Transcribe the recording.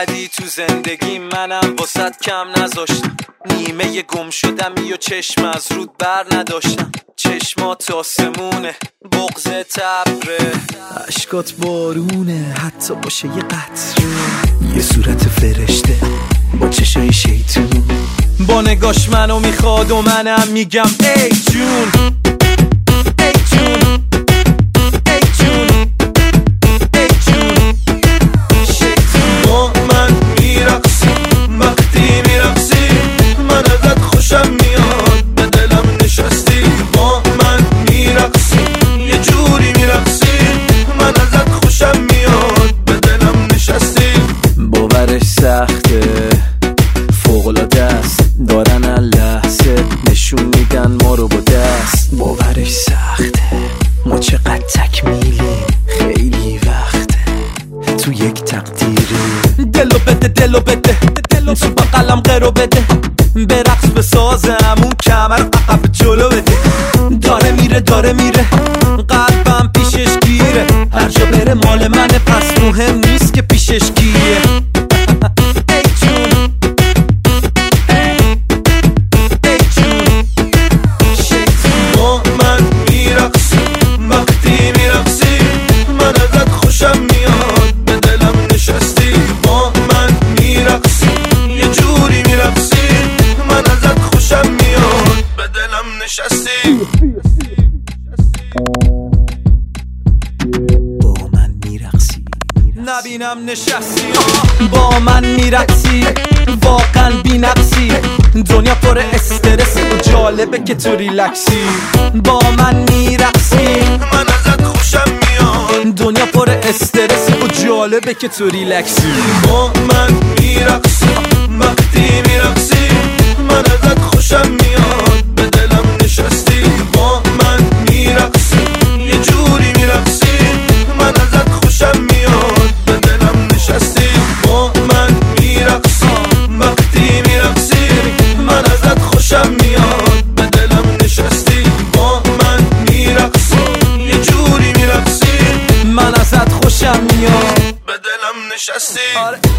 اومدی تو زندگی منم واسط کم نذاشتم، نیمه گم شدمی و چشم از رود بر نداشتم. چشمات آسمونه، بغض تبره، عشقات بارونه، حتی باشه یه قطره. یه صورت فرشته با چشای شیطون، با نگاش منو میخواد و منم میگم ای جون، ای جون، ای جون، ای جون. با من میرقصی وقتی میرقصی، من ازت خوشم میاد به دلم نشستی. با من میرقصی یه جوری میرقصی، من ازت خوشم میاد به دلم نشستی. باورش سخته، فوق‌العاده است، دارن لحظه نشون میدن ما رو با دست. باورش سخته، ما چقدر تکمیلیم، خیلی وقته تو یک تقدیری. دلو بده، دلو بده، تو بقلم قرو بده، برقص بسازم اون کمر عقب جلو بده. داره میره، داره میره، قلبم پیشش گیره، هر جا بره مال منه، پس مهم نیست که پیشش کیه. ای جون، ای جون. با من میرقصی وقتی میرقصی، من ازت خوشم میاد به دلم نشستی. با من میرقصی یه جوری میرقصی، من ازت خوشم میاد به دلم نشستی. با من میرقصی، نبینم نشستی، با من میرقصی، واقعا بی نقصی. دنیا پر استرس و جالبه که تو ریلکسی. با من میرقصی، من ازت خوشم میاد، دنیا پر استرس و جالبه که تو ریلکسی. با من میرقصی وقتی میرقصی، من ازت خوشم میاد به دلم نشستی. با من میرقصی یه جوری میرقصی، من ازت خوشم میاد به دلم نشستی. با من میرقصی وقتی میرقصی، من ازت خوشم میاد به دلم نشستی. با من میرقصی یه جوری میرقصی، من ازت خوشم میاد به دلم نشستی. آره.